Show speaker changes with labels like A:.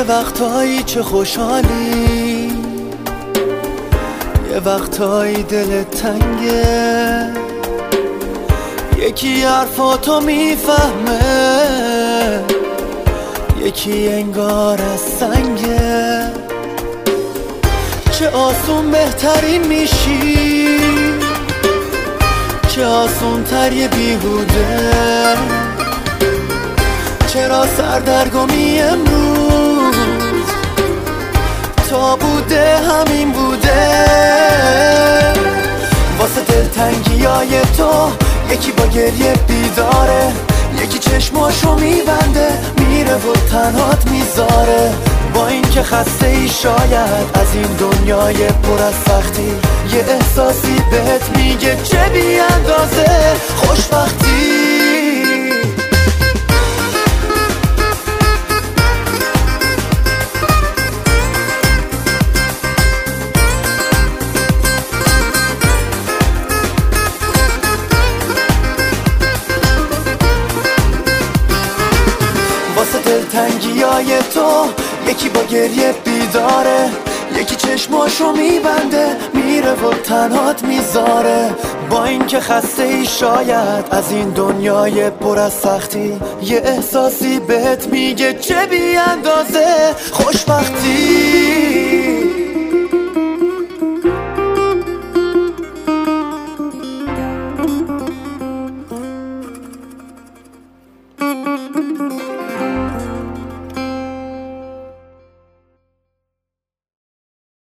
A: وقتایی چه خوشحالی، یه وقتایی دلت تنگه، یکی حرفاتو میفهمه، یکی انگار از سنگه. چه آسون بهترین میشی، چه آسون تر یه بیهوده. چرا سردرگمی امروز تا بوده همین بوده. واسه دلتنگیای تو یکی با گریه بیداره، یکی چشماشو میبنده میره و تنهات میذاره. با این که خسته ای شاید از این دنیای پر از سختی، یه احساسی بهت میگه چه بی اندازه خوشبختی. واسه دلتنگیای تو یکی با گریه بیداره، یکی چشماشو میبنده میره و تنهات میذاره. با این که خسته ای شاید از این دنیای پر از سختی، یه احساسی بهت میگه چه بی اندازه خوشبختی.